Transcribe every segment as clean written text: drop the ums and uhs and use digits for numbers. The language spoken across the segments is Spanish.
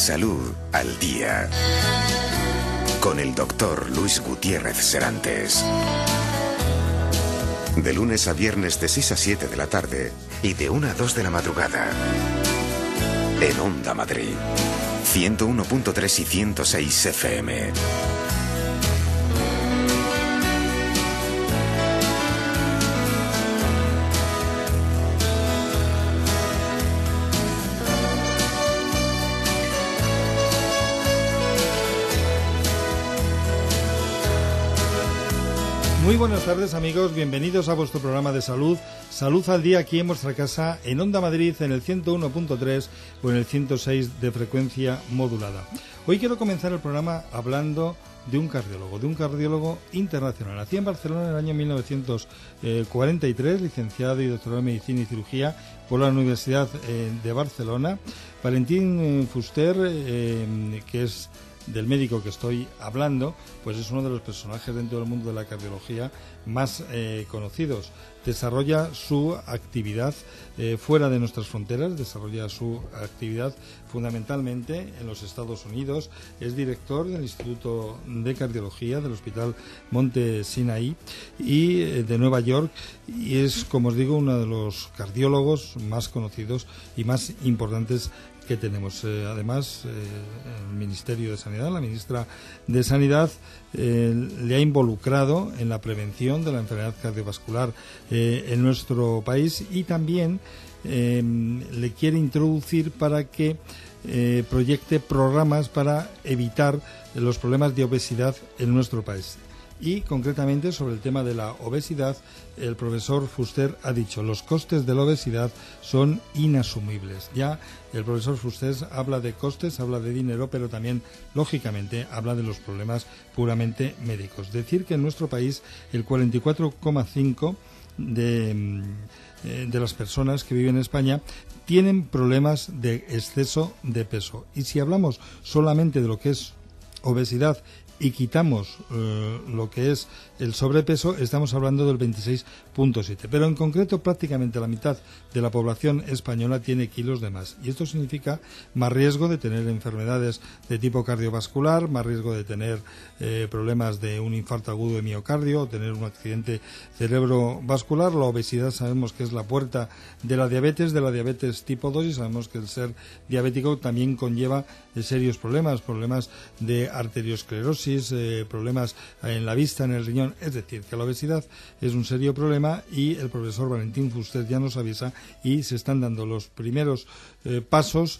Salud al Día, con el doctor Luis Gutiérrez Serantes. De lunes a viernes de 6 a 7 de la tarde y de 1 a 2 de la madrugada. En Onda Madrid, 101.3 y 106 FM. Muy buenas tardes, amigos, bienvenidos a vuestro programa de salud, Salud al Día, aquí en vuestra casa, en Onda Madrid, en el 101.3 o en el 106 de frecuencia modulada. Hoy quiero comenzar el programa hablando de un cardiólogo internacional. Nació en Barcelona en el año 1943, licenciado y doctorado en Medicina y Cirugía por la Universidad de Barcelona. Valentín Fuster, que es del médico que estoy hablando, pues es uno de los personajes dentro del mundo de la cardiología más conocidos. Desarrolla su actividad fuera de nuestras fronteras, desarrolla su actividad fundamentalmente en los Estados Unidos. Es director del Instituto de Cardiología del Hospital Monte Sinaí y de Nueva York, y es, como os digo, uno de los cardiólogos más conocidos y más importantes que tenemos. Además, el Ministerio de Sanidad, la ministra de Sanidad, le ha involucrado en la prevención de la enfermedad cardiovascular en nuestro país, y también le quiere introducir para que proyecte programas para evitar los problemas de obesidad en nuestro país. Y concretamente sobre el tema de la obesidad, el profesor Fuster ha dicho: los costes de la obesidad son inasumibles. Ya el profesor Fuster habla de costes, habla de dinero, pero también, lógicamente, habla de los problemas puramente médicos. Decir que en nuestro país el 44,5% de las personas que viven en España tienen problemas de exceso de peso. Y si hablamos solamente de lo que es obesidad y quitamos lo que es el sobrepeso, estamos hablando del 26,7%. Pero en concreto, prácticamente la mitad de la población española tiene kilos de más. Y esto significa más riesgo de tener enfermedades de tipo cardiovascular, más riesgo de tener problemas de un infarto agudo de miocardio, o tener un accidente cerebrovascular. La obesidad sabemos que es la puerta de la diabetes tipo 2, y sabemos que el ser diabético también conlleva serios problemas de arteriosclerosis, problemas en la vista, en el riñón. Es decir, que la obesidad es un serio problema, y el profesor Valentín Fuster ya nos avisa, y se están dando los primeros pasos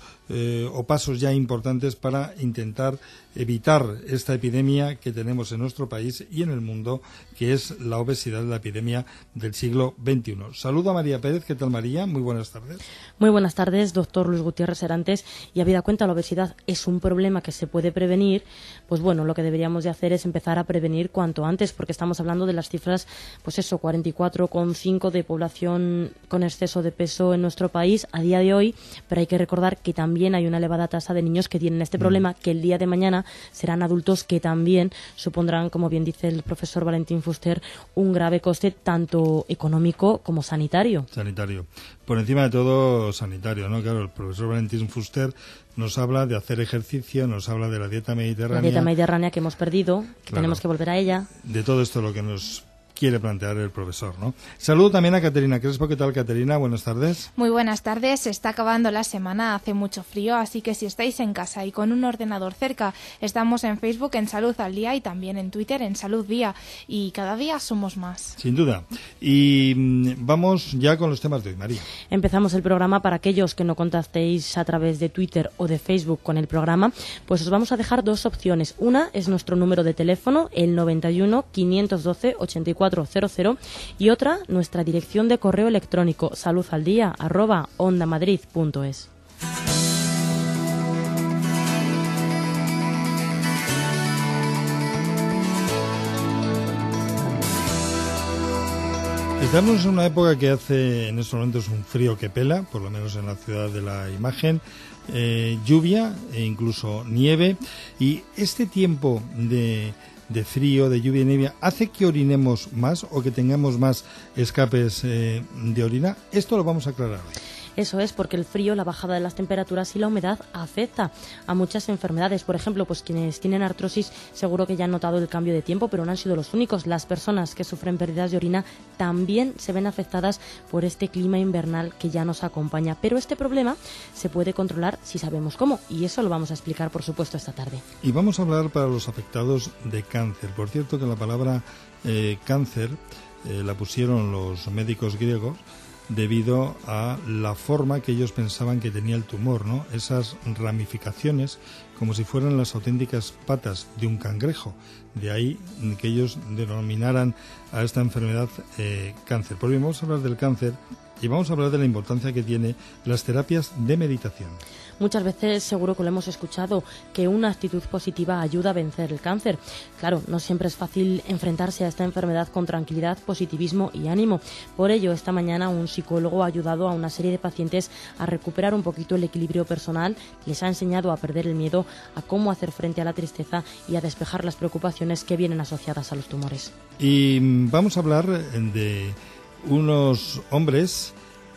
ya importantes para intentar evitar esta epidemia que tenemos en nuestro país y en el mundo, que es la obesidad, la epidemia del siglo XXI. Saludo a María Pérez. ¿Qué tal, María? Muy buenas tardes. Muy buenas tardes, doctor Luis Gutiérrez Serantes. Y habida cuenta, la obesidad es un problema que se puede prevenir. Pues bueno, lo que deberíamos de hacer es empezar a prevenir cuanto antes, porque estamos hablando de las cifras, pues eso, 44,5% de población con exceso de peso en nuestro país a día de hoy, pero hay que recordar que también hay una elevada tasa de niños que tienen este problema, que el día de mañana serán adultos que también supondrán, como bien dice el profesor Valentín Fuster, un grave coste tanto económico como sanitario. Sanitario. Por encima de todo, sanitario, ¿no? Claro, el profesor Valentín Fuster nos habla de hacer ejercicio, nos habla de la dieta mediterránea. La dieta mediterránea que hemos perdido, que claro, tenemos que volver a ella. De todo esto lo que nos quiere plantear el profesor, ¿no? Saludo también a Caterina Crespo. ¿Qué tal, Caterina? Buenas tardes. Muy buenas tardes. Se está acabando la semana, hace mucho frío, así que si estáis en casa y con un ordenador cerca, estamos en Facebook en Salud al Día y también en Twitter en Salud Día, y cada día somos más. Sin duda. Y vamos ya con los temas de hoy, María. Empezamos el programa. Para aquellos que no contactéis a través de Twitter o de Facebook con el programa, pues os vamos a dejar dos opciones. Una es nuestro número de teléfono, el 91 512 84 00, y otra, nuestra dirección de correo electrónico, saludaldia@ondamadrid.es. Estamos en una época que hace en estos momentos un frío que pela, por lo menos en la ciudad de la imagen, lluvia e incluso nieve, y este tiempo de frío, de lluvia y nieve, ¿hace que orinemos más o que tengamos más escapes de orina? Esto lo vamos a aclarar hoy. Eso es porque el frío, la bajada de las temperaturas y la humedad afecta a muchas enfermedades. Por ejemplo, pues quienes tienen artrosis seguro que ya han notado el cambio de tiempo, pero no han sido los únicos. Las personas que sufren pérdidas de orina también se ven afectadas por este clima invernal que ya nos acompaña. Pero este problema se puede controlar si sabemos cómo, y eso lo vamos a explicar, por supuesto, esta tarde. Y vamos a hablar para los afectados de cáncer. Por cierto, que la palabra cáncer la pusieron los médicos griegos debido a la forma que ellos pensaban que tenía el tumor, ¿no? Esas ramificaciones como si fueran las auténticas patas de un cangrejo. De ahí que ellos denominaran a esta enfermedad cáncer. Por bien, vamos a hablar del cáncer y vamos a hablar de la importancia que tiene las terapias de meditación. Muchas veces seguro que lo hemos escuchado, que una actitud positiva ayuda a vencer el cáncer. Claro, no siempre es fácil enfrentarse a esta enfermedad con tranquilidad, positivismo y ánimo. Por ello, esta mañana un psicólogo ha ayudado a una serie de pacientes a recuperar un poquito el equilibrio personal, les ha enseñado a perder el miedo, a cómo hacer frente a la tristeza y a despejar las preocupaciones que vienen asociadas a los tumores. Y vamos a hablar de unos hombres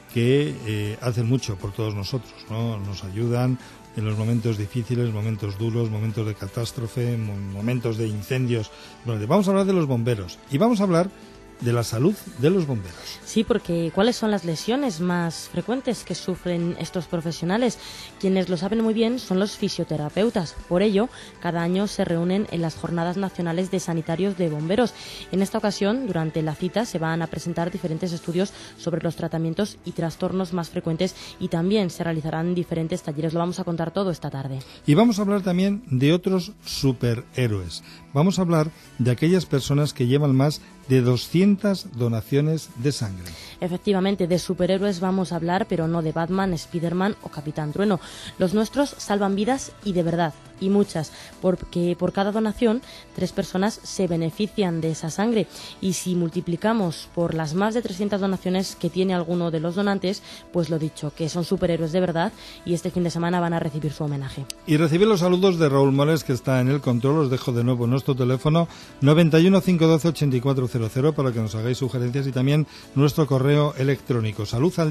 que hacen mucho por todos nosotros, ¿no? Nos ayudan en los momentos difíciles, momentos duros, momentos de catástrofe, momentos de incendios. Bueno, vamos a hablar de los bomberos y vamos a hablar de la salud de los bomberos. Sí, porque ¿cuáles son las lesiones más frecuentes que sufren estos profesionales? Quienes lo saben muy bien son los fisioterapeutas. Por ello, cada año se reúnen en las Jornadas Nacionales de Sanitarios de Bomberos. En esta ocasión, durante la cita, se van a presentar diferentes estudios sobre los tratamientos y trastornos más frecuentes y también se realizarán diferentes talleres. Lo vamos a contar todo esta tarde. Y vamos a hablar también de otros superhéroes. Vamos a hablar de aquellas personas que llevan más de 200 donaciones de sangre. Efectivamente, de superhéroes vamos a hablar, pero no de Batman, Spiderman o Capitán Trueno. Los nuestros salvan vidas y de verdad, y muchas, porque por cada donación 3 personas se benefician de esa sangre. Y si multiplicamos por las más de 300 donaciones que tiene alguno de los donantes, pues lo dicho, que son superhéroes de verdad y este fin de semana van a recibir su homenaje. Y recibir los saludos de Raúl Moles, que está en el control. Os dejo de nuevo nuestro teléfono 91 512 8400 para que nos hagáis sugerencias y también nuestro correo electrónico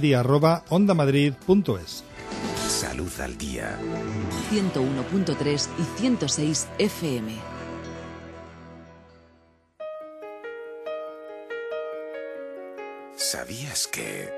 saludaldia@ondamadrid.es. Salud al día. 101.3 y 106 FM. ¿Sabías que...?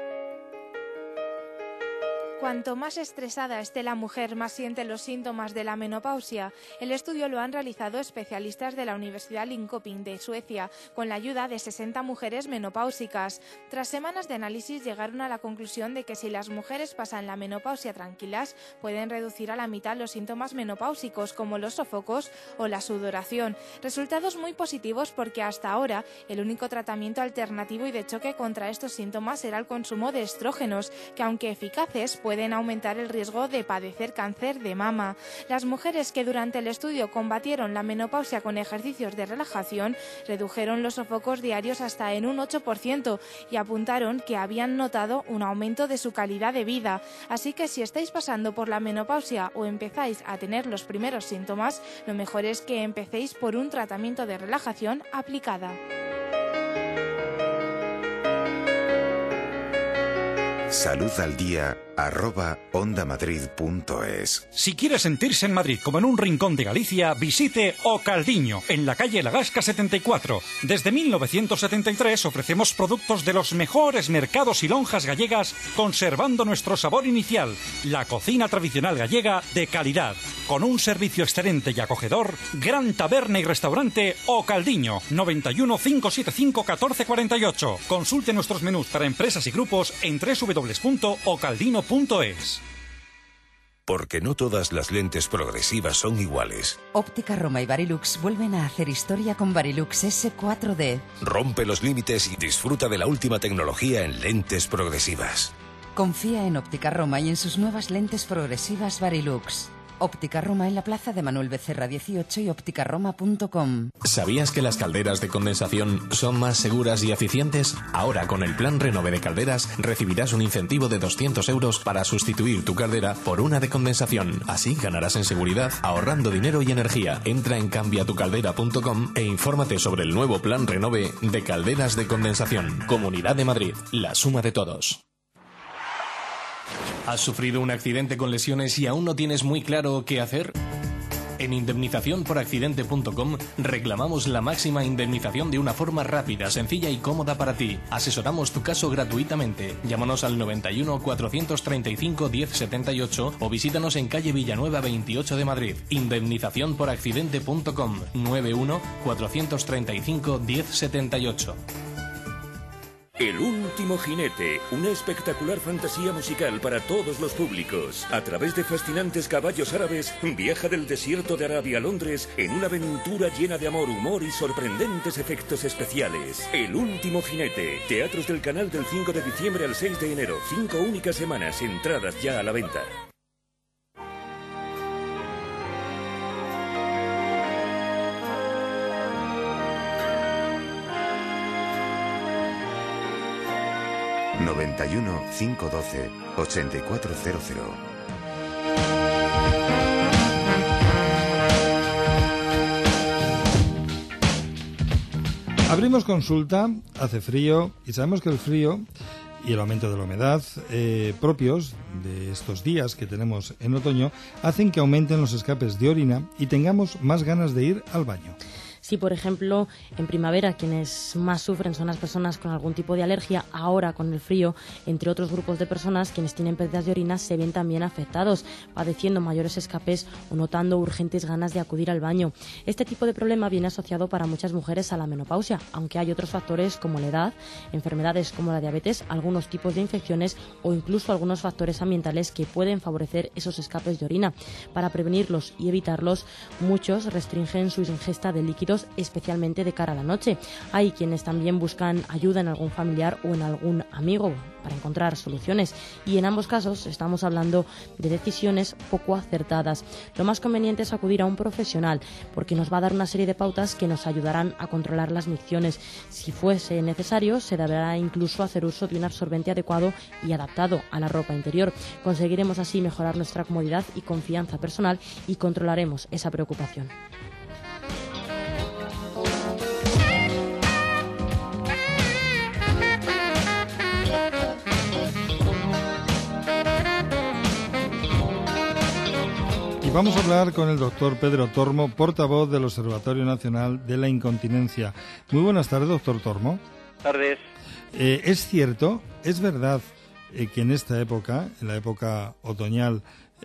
Cuanto más estresada esté la mujer, más siente los síntomas de la menopausia. El estudio lo han realizado especialistas de la Universidad Linköping de Suecia, con la ayuda de 60 mujeres menopáusicas. Tras semanas de análisis llegaron a la conclusión de que si las mujeres pasan la menopausia tranquilas, pueden reducir a la mitad los síntomas menopáusicos, como los sofocos o la sudoración. Resultados muy positivos porque hasta ahora el único tratamiento alternativo y de choque contra estos síntomas era el consumo de estrógenos, que aunque eficaces, pueden aumentar el riesgo de padecer cáncer de mama. Las mujeres que durante el estudio combatieron la menopausia con ejercicios de relajación redujeron los sofocos diarios hasta en un 8% y apuntaron que habían notado un aumento de su calidad de vida. Así que si estáis pasando por la menopausia o empezáis a tener los primeros síntomas, lo mejor es que empecéis por un tratamiento de relajación aplicada. Salud al día @ondamadrid.es. Si quiere sentirse en Madrid como en un rincón de Galicia, visite O Caldiño, en la calle Lagasca 74. Desde 1973 ofrecemos productos de los mejores mercados y lonjas gallegas, conservando nuestro sabor inicial, la cocina tradicional gallega de calidad. Con un servicio excelente y acogedor, gran taberna y restaurante O Caldiño, 91 575 1448. Consulte nuestros menús para empresas y grupos en www.ocaldino.es. Porque no todas las lentes progresivas son iguales. Óptica Roma y Varilux vuelven a hacer historia con Varilux S4D. Rompe los límites y disfruta de la última tecnología en lentes progresivas. Confía en Óptica Roma y en sus nuevas lentes progresivas Varilux. Óptica Roma en la plaza de Manuel Becerra 18 y ópticaroma.com. ¿Sabías que las calderas de condensación son más seguras y eficientes? Ahora, con el Plan Renove de Calderas, recibirás un incentivo de 200 euros para sustituir tu caldera por una de condensación. Así ganarás en seguridad, ahorrando dinero y energía. Entra en cambiatucaldera.com e infórmate sobre el nuevo Plan Renove de Calderas de Condensación. Comunidad de Madrid, la suma de todos. ¿Has sufrido un accidente con lesiones y aún no tienes muy claro qué hacer? En indemnizacionporaccidente.com reclamamos la máxima indemnización de una forma rápida, sencilla y cómoda para ti. Asesoramos tu caso gratuitamente. Llámanos al 91 435 1078 o visítanos en calle Villanueva 28 de Madrid. Indemnizacionporaccidente.com 91 435 1078. El último jinete, una espectacular fantasía musical para todos los públicos. A través de fascinantes caballos árabes, viaja del desierto de Arabia a Londres en una aventura llena de amor, humor y sorprendentes efectos especiales. El último jinete, teatros del Canal del 5 de diciembre al 6 de enero, 5 únicas semanas, entradas ya a la venta. ...91 512 8400. Abrimos consulta, hace frío y sabemos que el frío y el aumento de la humedad propios de estos días que tenemos en otoño hacen que aumenten los escapes de orina y tengamos más ganas de ir al baño. Si, por ejemplo, en primavera quienes más sufren son las personas con algún tipo de alergia, ahora con el frío, entre otros grupos de personas, quienes tienen pérdidas de orina se ven también afectados, padeciendo mayores escapes o notando urgentes ganas de acudir al baño. Este tipo de problema viene asociado para muchas mujeres a la menopausia, aunque hay otros factores como la edad, enfermedades como la diabetes, algunos tipos de infecciones o incluso algunos factores ambientales que pueden favorecer esos escapes de orina. Para prevenirlos y evitarlos, muchos restringen su ingesta de líquidos, especialmente de cara a la noche. Hay quienes también buscan ayuda en algún familiar o en algún amigo para encontrar soluciones, y en ambos casos estamos hablando de decisiones poco acertadas. Lo más conveniente es acudir a un profesional, porque nos va a dar una serie de pautas que nos ayudarán a controlar las micciones. Si fuese necesario, se deberá incluso hacer uso de un absorbente adecuado y adaptado a la ropa interior. Conseguiremos así mejorar nuestra comodidad y confianza personal y controlaremos esa preocupación. Y vamos a hablar con el doctor Pedro Tormo, portavoz del Observatorio Nacional de la Incontinencia. Muy buenas tardes, doctor Tormo. Tardes. ¿Es cierto, es verdad que en esta época, en la época otoñal,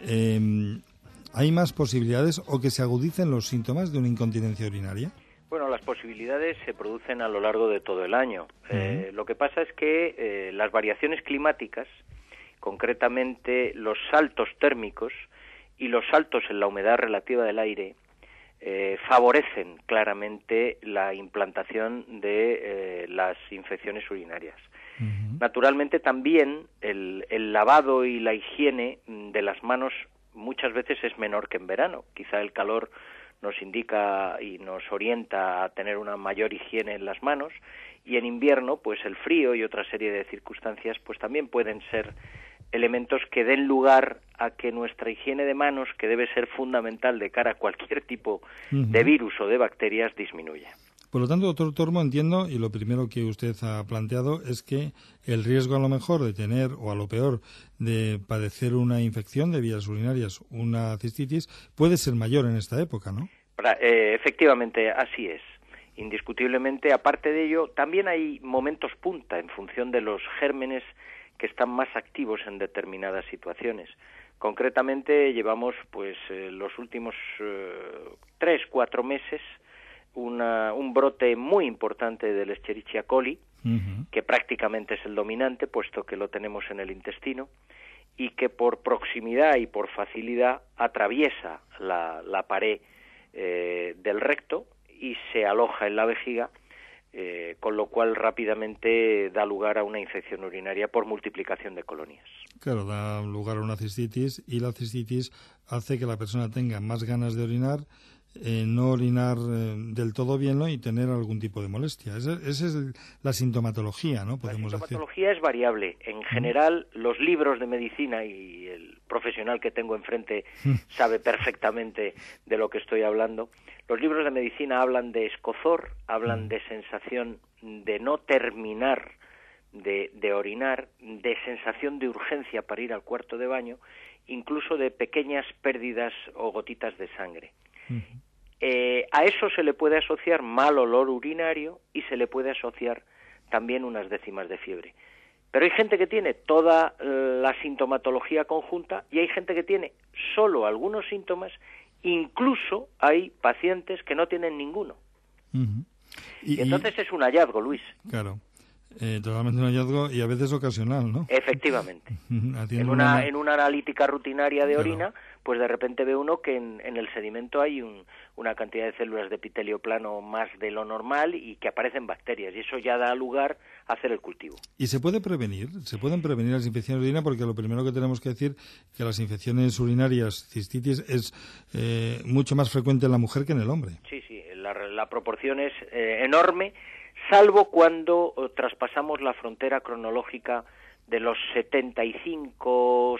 hay más posibilidades o que se agudicen los síntomas de una incontinencia urinaria? Bueno, las posibilidades se producen a lo largo de todo el año. Lo que pasa es que las variaciones climáticas, concretamente los saltos térmicos y los saltos en la humedad relativa del aire, favorecen claramente la implantación de las infecciones urinarias. Naturalmente también el lavado y la higiene de las manos muchas veces es menor que en verano. Quizá el calor nos indica y nos orienta a tener una mayor higiene en las manos, y en invierno pues el frío y otra serie de circunstancias pues también pueden ser elementos que den lugar a que nuestra higiene de manos, que debe ser fundamental de cara a cualquier tipo de virus o de bacterias, disminuya. Por lo tanto, doctor Tormo, entiendo, y lo primero que usted ha planteado es que el riesgo a lo mejor de tener, o a lo peor, de padecer una infección de vías urinarias, una cistitis, puede ser mayor en esta época, ¿no? Efectivamente, así es. Indiscutiblemente, aparte de ello, también hay momentos punta en función de los gérmenes que están más activos en determinadas situaciones. Concretamente, llevamos pues los últimos 3-4 meses un brote muy importante del Escherichia coli, que prácticamente es el dominante, puesto que lo tenemos en el intestino, y que por proximidad y por facilidad atraviesa la pared del recto y se aloja en la vejiga, con lo cual rápidamente da lugar a una infección urinaria por multiplicación de colonias. Claro, da lugar a una cistitis, y la cistitis hace que la persona tenga más ganas de orinar, no orinar del todo bien, ¿no? Y tener algún tipo de molestia. Esa es la sintomatología, ¿no? Podemos decir. La sintomatología es variable. En general, los libros de medicina, y el profesional que tengo enfrente sabe perfectamente de lo que estoy hablando, los libros de medicina hablan de escozor, hablan de sensación de no terminar de orinar, de sensación de urgencia para ir al cuarto de baño, incluso de pequeñas pérdidas o gotitas de sangre. A eso se le puede asociar mal olor urinario y se le puede asociar también unas décimas de fiebre. Pero hay gente que tiene toda la sintomatología conjunta y hay gente que tiene solo algunos síntomas, incluso hay pacientes que no tienen ninguno. Y entonces es un hallazgo, Luis. Claro. Totalmente un hallazgo y a veces ocasional, ¿no? Efectivamente. En una analítica rutinaria de orina, pues de repente ve uno que en el sedimento hay una cantidad de células de epitelio plano más de lo normal y que aparecen bacterias, y eso ya da lugar a hacer el cultivo. ¿Y se puede prevenir? ¿Se pueden prevenir las infecciones de orina? Porque lo primero que tenemos que decir que las infecciones urinarias, cistitis, es mucho más frecuente en la mujer que en el hombre. Sí, la proporción es enorme, salvo cuando traspasamos la frontera cronológica de los 75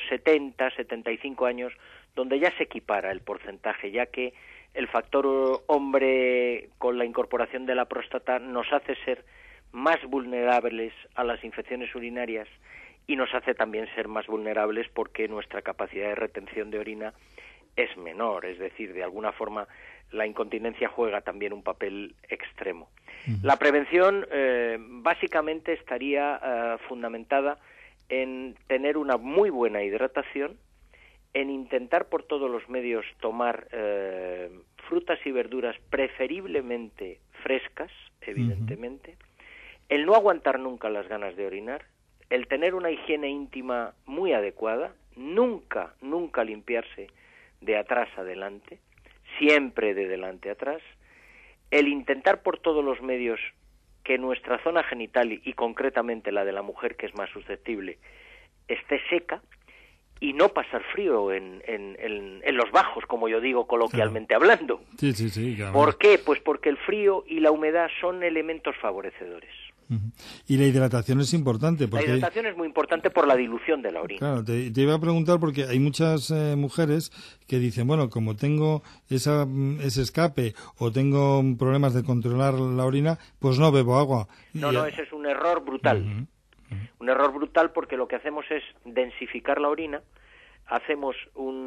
años, donde ya se equipara el porcentaje, ya que el factor hombre con la incorporación de la próstata nos hace ser más vulnerables a las infecciones urinarias y nos hace también ser más vulnerables porque nuestra capacidad de retención de orina es menor, es decir, de alguna forma la incontinencia juega también un papel extremo. La prevención básicamente estaría fundamentada en tener una muy buena hidratación, en intentar por todos los medios tomar frutas y verduras preferiblemente frescas, evidentemente, el no aguantar nunca las ganas de orinar, el tener una higiene íntima muy adecuada, nunca limpiarse de atrás adelante, siempre de delante atrás, el intentar por todos los medios que nuestra zona genital y concretamente la de la mujer, que es más susceptible, esté seca y no pasar frío en los bajos, como yo digo coloquialmente hablando. Sí, claro. ¿Por qué? Pues porque el frío y la humedad son elementos favorecedores. Y la hidratación es importante. Porque la hidratación es muy importante por la dilución de la orina. Claro, te iba a preguntar porque hay muchas mujeres que dicen, bueno, como tengo ese escape o tengo problemas de controlar la orina, pues no bebo agua. No, ese es un error brutal. Un error brutal porque lo que hacemos es densificar la orina, hacemos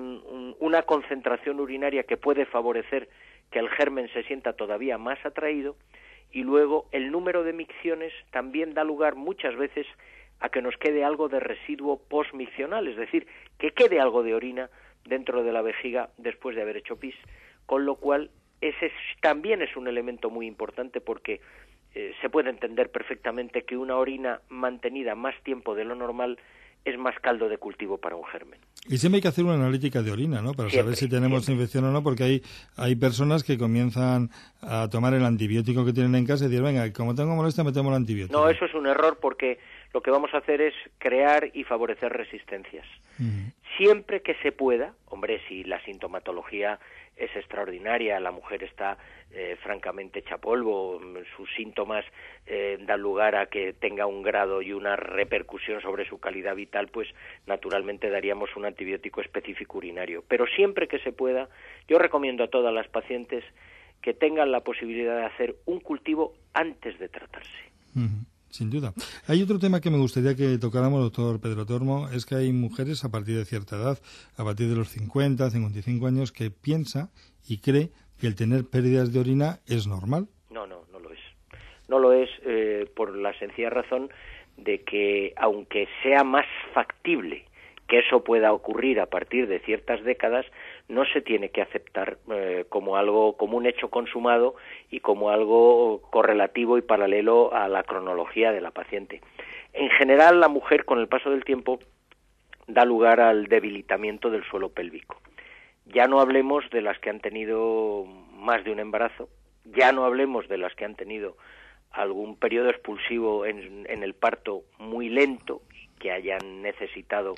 una concentración urinaria que puede favorecer que el germen se sienta todavía más atraído, y luego el número de micciones también da lugar muchas veces a que nos quede algo de residuo postmiccional, es decir, que quede algo de orina dentro de la vejiga después de haber hecho pis, con lo cual ese también es un elemento muy importante porque se puede entender perfectamente que una orina mantenida más tiempo de lo normal es más caldo de cultivo para un germen. Y siempre hay que hacer una analítica de orina, ¿no? Para saber si tenemos infección o no, porque hay personas que comienzan a tomar el antibiótico que tienen en casa y dicen, venga, como tengo molestia me tomo el antibiótico. No, eso es un error porque lo que vamos a hacer es crear y favorecer resistencias. Siempre que se pueda, hombre, si la sintomatología es extraordinaria, la mujer está francamente hecha polvo, sus síntomas dan lugar a que tenga un grado y una repercusión sobre su calidad vital, pues naturalmente daríamos un antibiótico específico urinario. Pero siempre que se pueda, yo recomiendo a todas las pacientes que tengan la posibilidad de hacer un cultivo antes de tratarse. Sin duda. Hay otro tema que me gustaría que tocáramos, doctor Pedro Tormo, es que hay mujeres a partir de cierta edad, a partir de los 50, 55 años, que piensa y cree que el tener pérdidas de orina es normal. No lo es. No lo es por la sencilla razón de que, aunque sea más factible que eso pueda ocurrir a partir de ciertas décadas, no se tiene que aceptar como un hecho consumado y como algo correlativo y paralelo a la cronología de la paciente. En general, la mujer, con el paso del tiempo, da lugar al debilitamiento del suelo pélvico. Ya no hablemos de las que han tenido más de un embarazo, ya no hablemos de las que han tenido algún periodo expulsivo en el parto muy lento, que hayan necesitado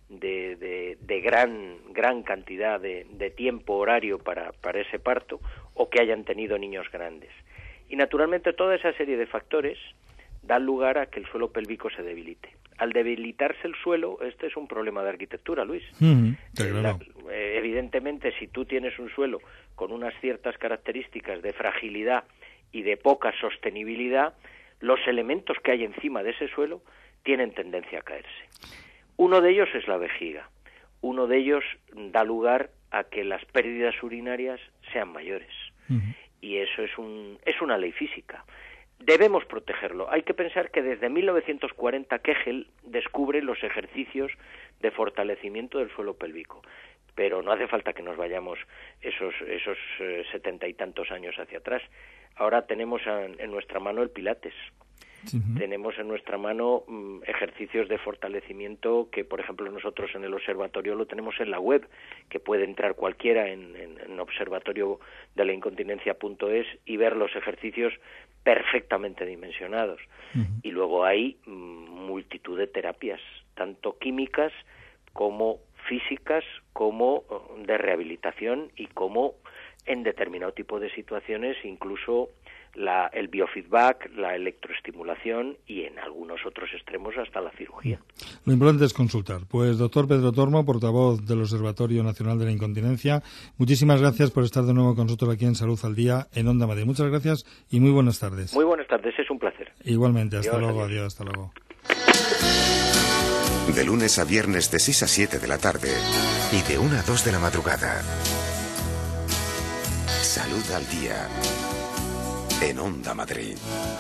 de gran cantidad de tiempo horario para ese parto, o que hayan tenido niños grandes. Y naturalmente toda esa serie de factores dan lugar a que el suelo pélvico se debilite. Al debilitarse el suelo, este es un problema de arquitectura, Luis. Evidentemente, si tú tienes un suelo con unas ciertas características de fragilidad y de poca sostenibilidad, los elementos que hay encima de ese suelo tienen tendencia a caerse. Uno de ellos es la vejiga. Uno de ellos da lugar a que las pérdidas urinarias sean mayores. Y eso es una ley física. Debemos protegerlo. Hay que pensar que desde 1940 Kegel descubre los ejercicios de fortalecimiento del suelo pélvico. Pero no hace falta que nos vayamos esos 70 y tantos años hacia atrás. Ahora tenemos en nuestra mano el Pilates. Tenemos en nuestra mano ejercicios de fortalecimiento que, por ejemplo, nosotros en el observatorio lo tenemos en la web, que puede entrar cualquiera en observatoriodelaincontinencia.es y ver los ejercicios perfectamente dimensionados. Y luego hay multitud de terapias, tanto químicas como físicas, como de rehabilitación y como en determinado tipo de situaciones incluso el biofeedback, la electroestimulación y en algunos otros extremos hasta la cirugía. Lo importante es consultar. Pues doctor Pedro Tormo, portavoz del Observatorio Nacional de la Incontinencia, muchísimas gracias por estar de nuevo con nosotros aquí en Salud al Día en Onda Madrid. Muchas gracias y muy buenas tardes. Muy buenas tardes, es un placer. Igualmente, hasta luego, adiós, hasta luego. De lunes a viernes de 6 a 7 de la tarde y de 1 a 2 de la madrugada. Salud al Día en Onda Madrid.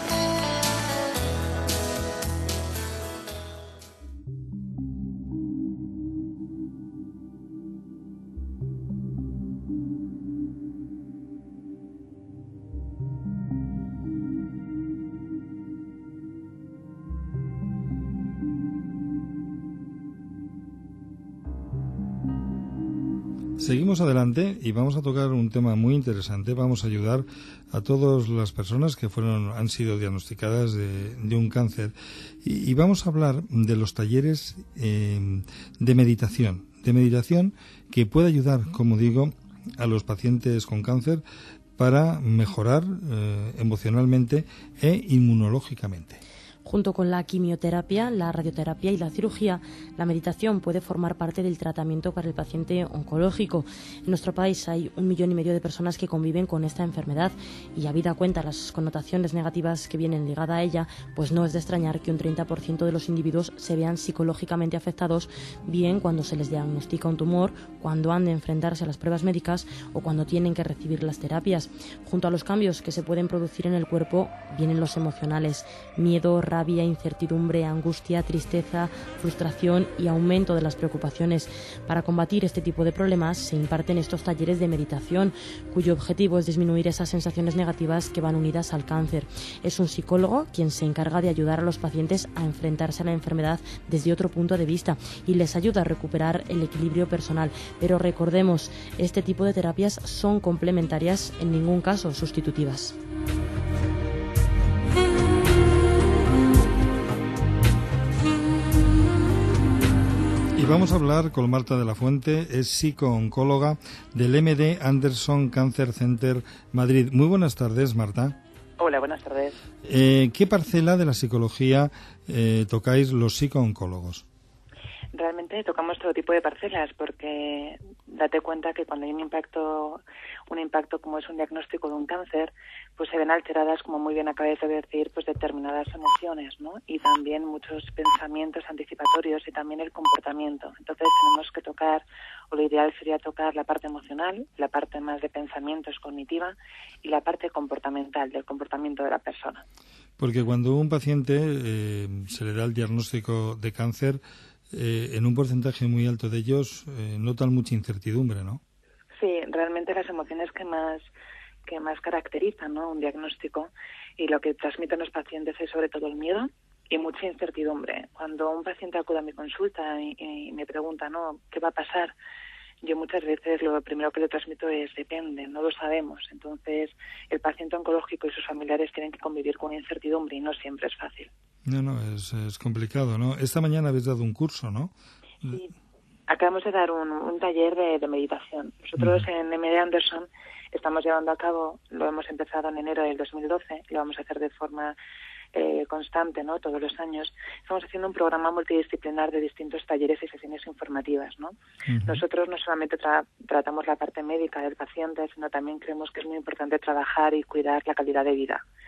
Seguimos adelante y vamos a tocar un tema muy interesante. Vamos a ayudar a todas las personas que han sido diagnosticadas de un cáncer y vamos a hablar de los talleres de meditación que puede ayudar, como digo, a los pacientes con cáncer para mejorar emocionalmente e inmunológicamente. Junto con la quimioterapia, la radioterapia y la cirugía, la meditación puede formar parte del tratamiento para el paciente oncológico. En nuestro país hay 1,5 millones de personas que conviven con esta enfermedad y, habida cuenta las connotaciones negativas que vienen ligadas a ella, pues no es de extrañar que un 30% de los individuos se vean psicológicamente afectados, bien cuando se les diagnostica un tumor, cuando han de enfrentarse a las pruebas médicas o cuando tienen que recibir las terapias. Junto a los cambios que se pueden producir en el cuerpo, vienen los emocionales: miedo, rabia, incertidumbre, angustia, tristeza, frustración y aumento de las preocupaciones. Para combatir este tipo de problemas se imparten estos talleres de meditación, cuyo objetivo es disminuir esas sensaciones negativas que van unidas al cáncer. Es un psicólogo quien se encarga de ayudar a los pacientes a enfrentarse a la enfermedad desde otro punto de vista y les ayuda a recuperar el equilibrio personal. Pero recordemos, este tipo de terapias son complementarias, en ningún caso sustitutivas. Y vamos a hablar con Marta de la Fuente, es psico-oncóloga del MD Anderson Cancer Center Madrid. Muy buenas tardes, Marta. Hola, buenas tardes. ¿Qué parcela de la psicología tocáis los psico-oncólogos? Realmente tocamos todo tipo de parcelas, porque date cuenta que cuando hay un impacto como es un diagnóstico de un cáncer, pues se ven alteradas, como muy bien acabáis de decir, pues determinadas emociones, ¿no? Y también muchos pensamientos anticipatorios y también el comportamiento. Entonces tenemos que tocar, o lo ideal sería tocar la parte emocional, la parte más de pensamientos cognitiva y la parte comportamental, del comportamiento de la persona. Porque cuando un paciente se le da el diagnóstico de cáncer, en un porcentaje muy alto de ellos notan mucha incertidumbre, ¿no? Sí, realmente las emociones que más caracterizan, ¿no?, un diagnóstico, y lo que transmiten los pacientes es sobre todo el miedo y mucha incertidumbre. Cuando un paciente acude a mi consulta y me pregunta, ¿no?, ¿qué va a pasar?, yo muchas veces lo primero que le transmito es depende, no lo sabemos. Entonces el paciente oncológico y sus familiares tienen que convivir con incertidumbre y no siempre es fácil. No, es complicado, ¿no? Esta mañana habéis dado un curso, ¿no? Sí, acabamos de dar un taller de meditación. Nosotros en MD Anderson estamos llevando a cabo, lo hemos empezado en enero del 2012, lo vamos a hacer de forma constante, ¿no?, todos los años. Estamos haciendo un programa multidisciplinar de distintos talleres y sesiones informativas, ¿no? Nosotros no solamente tratamos la parte médica del paciente, sino también creemos que es muy importante trabajar y cuidar la calidad de vida.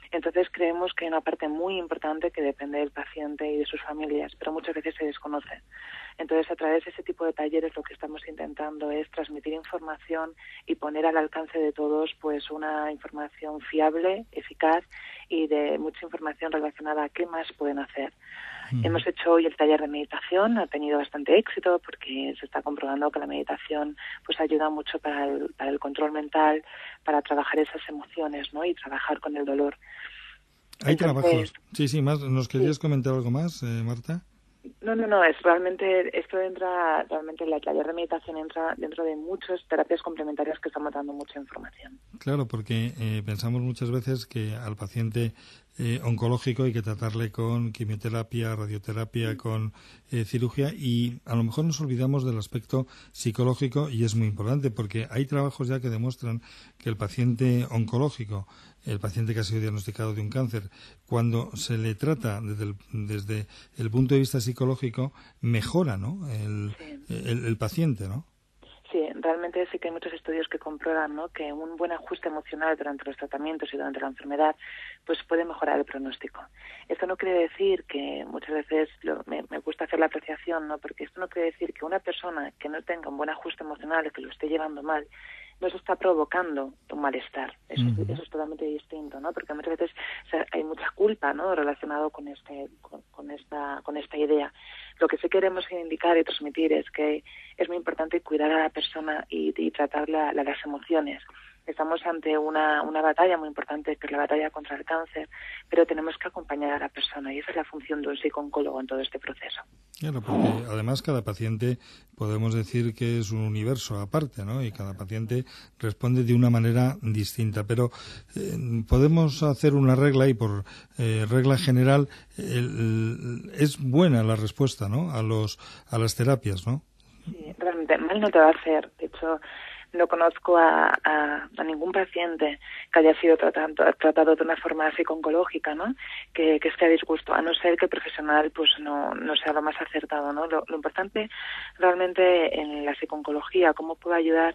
Entonces creemos que hay una parte muy importante que depende del paciente y de sus familias, pero muchas veces se desconoce. Entonces, a través de ese tipo de talleres lo que estamos intentando es transmitir información y poner al alcance de todos pues una información fiable, eficaz y de mucha información relacionada a qué más pueden hacer. Hemos hecho hoy el taller de meditación, ha tenido bastante éxito porque se está comprobando que la meditación pues ayuda mucho para el control mental, para trabajar esas emociones, ¿no? Y trabajar con el dolor. Hay trabajos. Sí, más. ¿Nos querías comentar algo más, Marta? No, es realmente, esto entra, realmente el taller de meditación entra dentro de muchas terapias complementarias que estamos dando mucha información. Claro, porque pensamos muchas veces que al paciente oncológico hay que tratarle con quimioterapia, radioterapia, con cirugía, y a lo mejor nos olvidamos del aspecto psicológico, y es muy importante porque hay trabajos ya que demuestran que el paciente oncológico, el paciente que ha sido diagnosticado de un cáncer, cuando se le trata desde el punto de vista psicológico, mejora, ¿no? el paciente, ¿no? Sí, realmente sí que hay muchos estudios que comprueban, ¿no?, que un buen ajuste emocional durante los tratamientos y durante la enfermedad pues puede mejorar el pronóstico. Esto no quiere decir que muchas veces me gusta hacer la apreciación, ¿no?, porque esto no quiere decir que una persona que no tenga un buen ajuste emocional y que lo esté llevando mal no se está provocando un malestar. Eso es totalmente distinto, ¿no? Porque muchas veces hay mucha culpa, ¿no?, relacionado con esta idea. Lo que sí queremos indicar y transmitir es que es muy importante cuidar a la persona y tratar las emociones. Estamos ante una batalla muy importante, que es la batalla contra el cáncer, pero tenemos que acompañar a la persona, y esa es la función de un psicooncólogo en todo este proceso. Claro, porque además cada paciente podemos decir que es un universo aparte, ¿no? Y cada paciente responde de una manera distinta, pero podemos hacer una regla, y por regla general es buena la respuesta, ¿no?, a las terapias, ¿no? Sí, realmente mal no te va a hacer. De hecho, no conozco a ningún paciente que haya sido tratado de una forma psico-oncológica, ¿no?, que esté a disgusto, a no ser que el profesional pues no sea lo más acertado, ¿no? Lo importante realmente en la psico-oncología, cómo puede ayudar,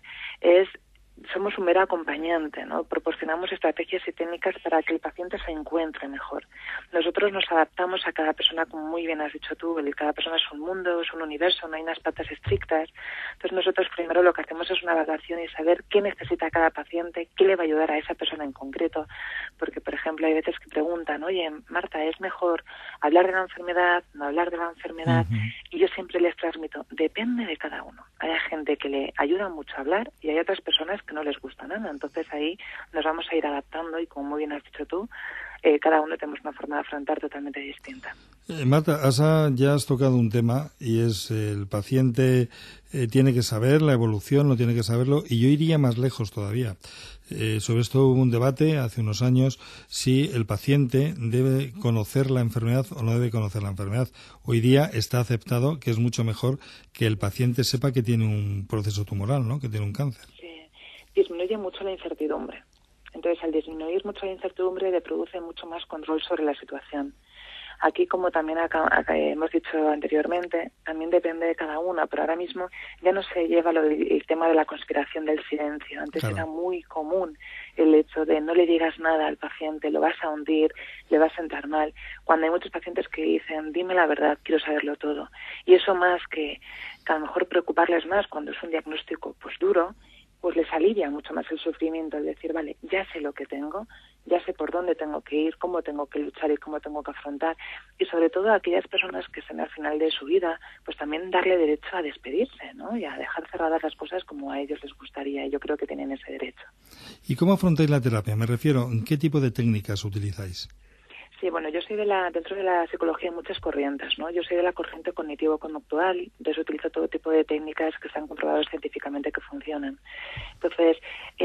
somos un mero acompañante, ¿no? Proporcionamos estrategias y técnicas para que el paciente se encuentre mejor. Nosotros nos adaptamos a cada persona, como muy bien has dicho tú, cada persona es un mundo, es un universo, no hay unas pautas estrictas. Entonces nosotros primero lo que hacemos es una evaluación y saber qué necesita cada paciente, qué le va a ayudar a esa persona en concreto. Porque, por ejemplo, hay veces que preguntan, oye, Marta, ¿es mejor hablar de la enfermedad, no hablar de la enfermedad? Y yo siempre les transmito, depende de cada uno. Hay gente que le ayuda mucho a hablar y hay otras personas que no les gusta nada. Entonces ahí nos vamos a ir adaptando y, como muy bien has dicho tú, cada uno tenemos una forma de afrontar totalmente distinta. Marta, ya has tocado un tema, y es el paciente tiene que saber la evolución, no tiene que saberlo, y yo iría más lejos todavía. Sobre esto hubo un debate hace unos años, si el paciente debe conocer la enfermedad o no debe conocer la enfermedad. Hoy día está aceptado que es mucho mejor que el paciente sepa que tiene un proceso tumoral, ¿no?, que tiene un cáncer. Sí, disminuye mucho la incertidumbre. Entonces, al disminuir mucho la incertidumbre, le produce mucho más control sobre la situación. Aquí, como también hemos dicho anteriormente, también depende de cada una, pero ahora mismo ya no se lleva el tema de la conspiración del silencio. Antes era muy común el hecho de no le digas nada al paciente, lo vas a hundir, le vas a sentar mal. Cuando hay muchos pacientes que dicen, dime la verdad, quiero saberlo todo. Y eso, más que a lo mejor preocuparles más cuando es un diagnóstico pues duro, pues les alivia mucho más el sufrimiento, el decir, vale, ya sé lo que tengo, ya sé por dónde tengo que ir, cómo tengo que luchar y cómo tengo que afrontar. Y sobre todo a aquellas personas que estén al final de su vida, pues también darle derecho a despedirse, ¿no?, y a dejar cerradas las cosas como a ellos les gustaría. Y yo creo que tienen ese derecho. ¿Y cómo afrontáis la terapia? Me refiero, ¿en qué tipo de técnicas utilizáis? Sí, bueno, yo soy dentro de la psicología hay muchas corrientes, ¿no? Yo soy de la corriente cognitivo-conductual, entonces utilizo todo tipo de técnicas que están comprobadas científicamente que funcionan. Entonces,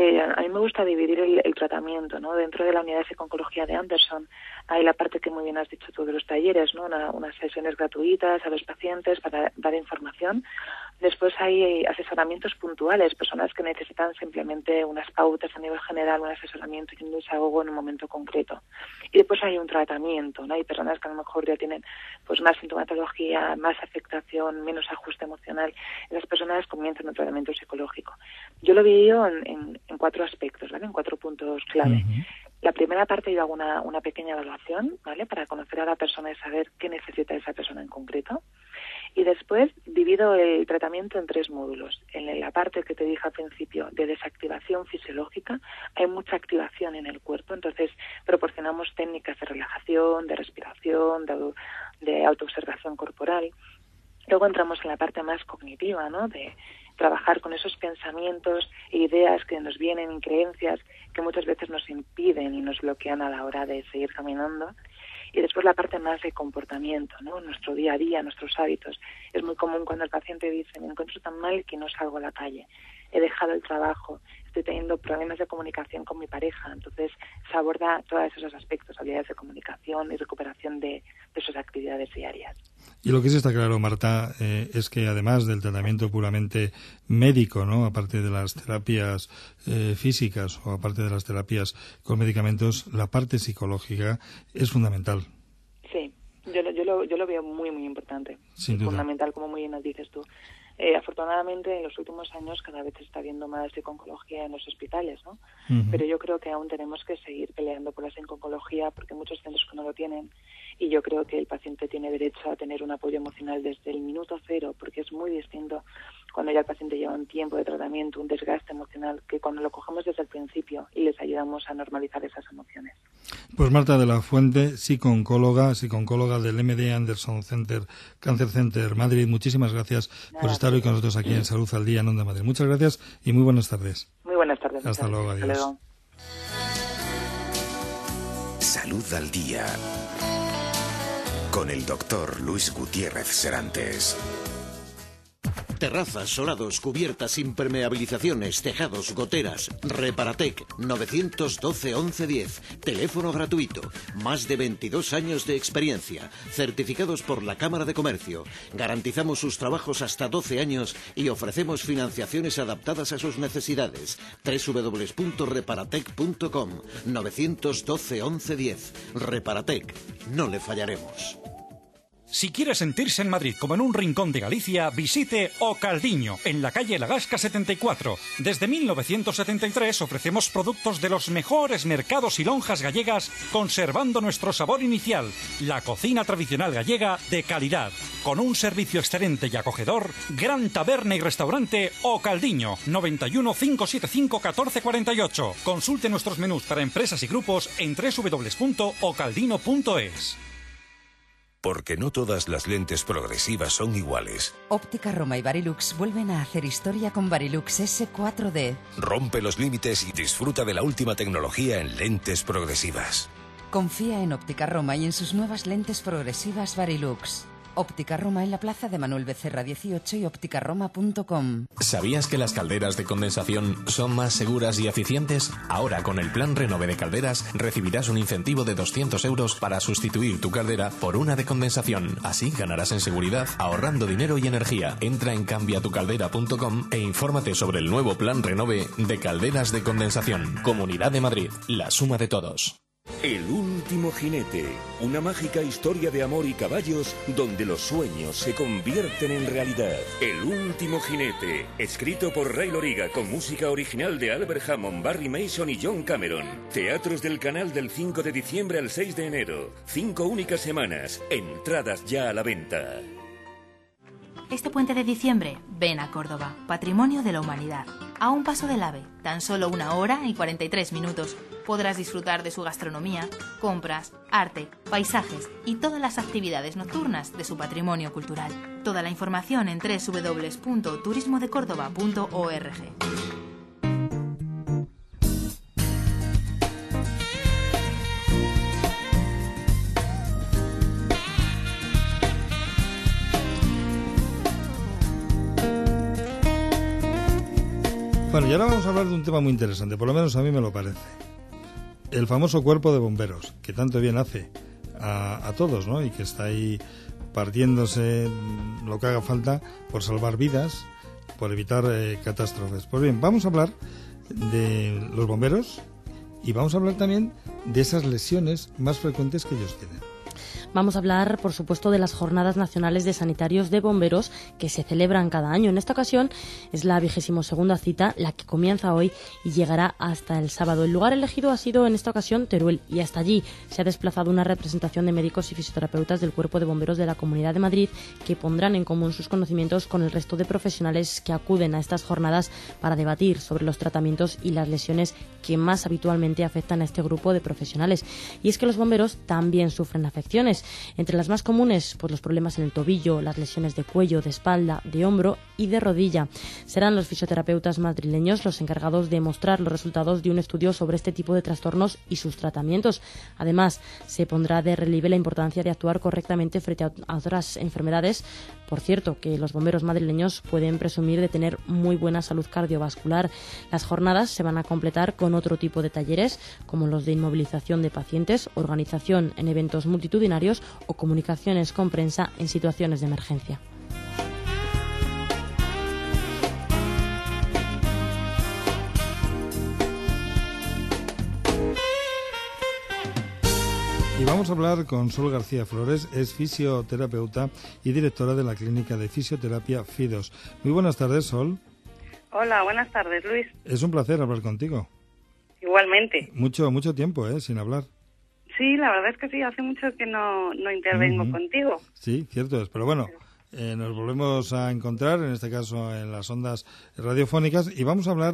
a mí me gusta dividir el tratamiento, ¿no? Dentro de la unidad de psico-oncología de Anderson hay la parte que muy bien has dicho tú de los talleres, ¿no? Unas sesiones gratuitas a los pacientes para dar información. Después hay asesoramientos puntuales, personas que necesitan simplemente unas pautas a nivel general, un asesoramiento y un desahogo en un momento concreto. Y después hay un tratamiento, ¿no? Hay personas que a lo mejor ya tienen pues más sintomatología, más afectación, menos ajuste emocional. Las personas comienzan un tratamiento psicológico. Yo lo he vivido en 4 aspectos, ¿vale?, en 4 puntos clave. La primera parte yo hago una pequeña evaluación, ¿vale? Para conocer a la persona y saber qué necesita esa persona en concreto. Y después divido el tratamiento en 3 módulos. En la parte que te dije al principio de desactivación fisiológica, hay mucha activación en el cuerpo, entonces proporcionamos técnicas de relajación, de respiración, de autoobservación corporal. Luego entramos en la parte más cognitiva, ¿no? De trabajar con esos pensamientos e ideas que nos vienen y creencias que muchas veces nos impiden y nos bloquean a la hora de seguir caminando. Y después la parte más de comportamiento, ¿no? Nuestro día a día, nuestros hábitos. Es muy común cuando el paciente dice, me encuentro tan mal que no salgo a la calle, he dejado el trabajo, estoy teniendo problemas de comunicación con mi pareja. Entonces se aborda todos esos aspectos, habilidades de comunicación y recuperación de sus actividades diarias. Y lo que sí está claro, Marta, es que además del tratamiento puramente médico, ¿no? Aparte de las terapias físicas o aparte de las terapias con medicamentos, la parte psicológica es fundamental. Sí, yo lo veo muy, muy importante. Sin duda. Fundamental, como muy bien nos dices tú. Afortunadamente, en los últimos años cada vez se está viendo más psico-oncología en los hospitales, ¿no? Uh-huh. Pero yo creo que aún tenemos que seguir peleando por la psico-oncología porque hay muchos centros que no lo tienen, y yo creo que el paciente tiene derecho a tener un apoyo emocional desde el minuto cero, porque es muy distinto cuando ya el paciente lleva un tiempo de tratamiento, un desgaste emocional, que cuando lo cogemos desde el principio y les ayudamos a normalizar esas emociones. Pues Marta de la Fuente, psicooncóloga del MD Anderson Cancer Center Madrid, muchísimas gracias por estar hoy con nosotros aquí en Salud al Día en Onda Madrid. Muchas gracias y muy buenas tardes. Muy buenas tardes. Hasta luego, adiós. Hasta luego. Salud al Día con el doctor Luis Gutiérrez Serantes. Terrazas, solados, cubiertas, impermeabilizaciones, tejados, goteras. Reparatec 912 1110. Teléfono gratuito. Más de 22 años de experiencia. Certificados por la Cámara de Comercio. Garantizamos sus trabajos hasta 12 años y ofrecemos financiaciones adaptadas a sus necesidades. www.reparatec.com 912 1110. Reparatec. No le fallaremos. Si quiere sentirse en Madrid como en un rincón de Galicia, visite O Caldiño, en la calle La Gasca 74. Desde 1973 ofrecemos productos de los mejores mercados y lonjas gallegas, conservando nuestro sabor inicial, la cocina tradicional gallega de calidad. Con un servicio excelente y acogedor, gran taberna y restaurante O Caldiño, 91 575 1448. Consulte nuestros menús para empresas y grupos en www.ocaldino.es. Porque no todas las lentes progresivas son iguales. Óptica Roma y Varilux vuelven a hacer historia con Varilux S4D. Rompe los límites y disfruta de la última tecnología en lentes progresivas. Confía en Óptica Roma y en sus nuevas lentes progresivas Varilux. Óptica Roma en la plaza de Manuel Becerra 18 y ópticaroma.com. ¿Sabías que las calderas de condensación son más seguras y eficientes? Ahora, con el Plan Renove de Calderas, recibirás un incentivo de 200 euros para sustituir tu caldera por una de condensación. Así ganarás en seguridad, ahorrando dinero y energía. Entra en cambiatucaldera.com e infórmate sobre el nuevo Plan Renove de Calderas de Condensación. Comunidad de Madrid, la suma de todos. El último jinete, una mágica historia de amor y caballos donde los sueños se convierten en realidad. El último jinete, escrito por Ray Loriga con música original de Albert Hammond, Barry Mason y John Cameron. Teatros del Canal del 5 de diciembre al 6 de enero. 5 únicas semanas. Entradas ya a la venta. Este puente de diciembre, ven a Córdoba, Patrimonio de la Humanidad. A un paso del AVE, tan solo 1 hora y 43 minutos. Podrás disfrutar de su gastronomía, compras, arte, paisajes y todas las actividades nocturnas de su patrimonio cultural. Toda la información en www.turismodecórdoba.org. Bueno, y ahora vamos a hablar de un tema muy interesante, por lo menos a mí me lo parece. El famoso cuerpo de bomberos, que tanto bien hace a todos, ¿no? Y que está ahí partiéndose lo que haga falta por salvar vidas, por evitar catástrofes. Pues bien, vamos a hablar de los bomberos y vamos a hablar también de esas lesiones más frecuentes que ellos tienen. Vamos a hablar, por supuesto, de las Jornadas Nacionales de Sanitarios de Bomberos que se celebran cada año. En esta ocasión es la 22ª cita, la que comienza hoy y llegará hasta el sábado. El lugar elegido ha sido en esta ocasión Teruel, y hasta allí se ha desplazado una representación de médicos y fisioterapeutas del Cuerpo de Bomberos de la Comunidad de Madrid, que pondrán en común sus conocimientos con el resto de profesionales que acuden a estas jornadas para debatir sobre los tratamientos y las lesiones que más habitualmente afectan a este grupo de profesionales. Y es que los bomberos también sufren afecciones. Entre las más comunes, pues los problemas en el tobillo, las lesiones de cuello, de espalda, de hombro y de rodilla. Serán los fisioterapeutas madrileños los encargados de mostrar los resultados de un estudio sobre este tipo de trastornos y sus tratamientos. Además, se pondrá de relieve la importancia de actuar correctamente frente a otras enfermedades. Por cierto, que los bomberos madrileños pueden presumir de tener muy buena salud cardiovascular. Las jornadas se van a completar con otro tipo de talleres, como los de inmovilización de pacientes, organización en eventos multitudinarios o comunicaciones con prensa en situaciones de emergencia. Y vamos a hablar con Sol García Flores, es fisioterapeuta y directora de la Clínica de Fisioterapia FIDOS. Muy buenas tardes, Sol. Hola, buenas tardes, Luis. Es un placer hablar contigo. Igualmente. Mucho tiempo, sin hablar. Sí, la verdad es que sí, hace mucho que no intervengo contigo. Sí, cierto es, pero bueno, nos volvemos a encontrar, en este caso en las ondas radiofónicas, y vamos a hablar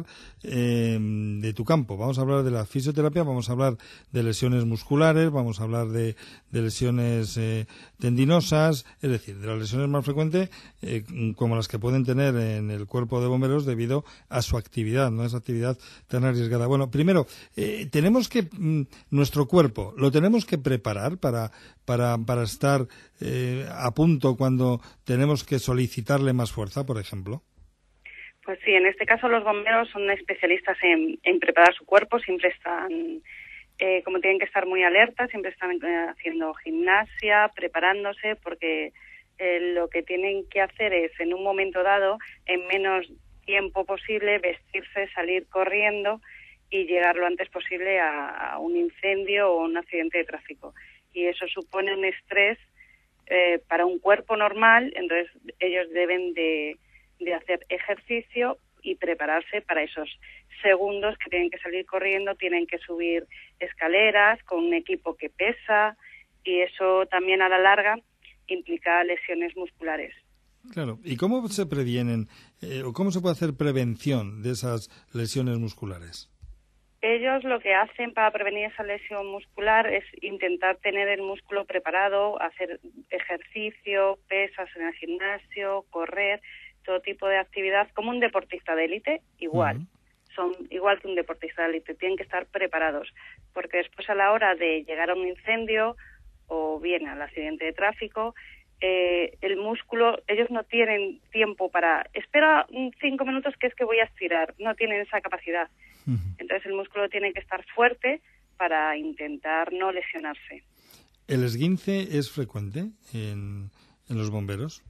de tu campo. Vamos a hablar de la fisioterapia, vamos a hablar de lesiones musculares, vamos a hablar de lesiones tendinosas, es decir, de las lesiones más frecuentes, como las que pueden tener en el cuerpo de bomberos debido a su actividad, no esa actividad tan arriesgada. Bueno, primero, tenemos que nuestro cuerpo lo tenemos que preparar para estar a punto cuando tenemos que solicitarle más fuerza, por ejemplo. Pues sí, en este caso los bomberos son especialistas en preparar su cuerpo, siempre están, como tienen que estar muy alertas, siempre están haciendo gimnasia, preparándose, porque lo que tienen que hacer es, en un momento dado, en menos tiempo posible, vestirse, salir corriendo y llegar lo antes posible a un incendio o un accidente de tráfico. Y eso supone un estrés para un cuerpo normal, entonces ellos deben de hacer ejercicio y prepararse para esos segundos que tienen que salir corriendo, tienen que subir escaleras con un equipo que pesa, y eso también a la larga implica lesiones musculares. Claro, ¿y cómo se previenen o cómo se puede hacer prevención de esas lesiones musculares? Ellos lo que hacen para prevenir esa lesión muscular es intentar tener el músculo preparado, hacer ejercicio, pesas en el gimnasio, correr, todo tipo de actividad, como un deportista de élite, igual. Son igual que un deportista de élite, tienen que estar preparados, porque después a la hora de llegar a un incendio o bien al accidente de tráfico, el músculo, ellos no tienen tiempo para, espera 5 minutos que es que voy a estirar, no tienen esa capacidad. Entonces el músculo tiene que estar fuerte para intentar no lesionarse. ¿El esguince es frecuente en los bomberos?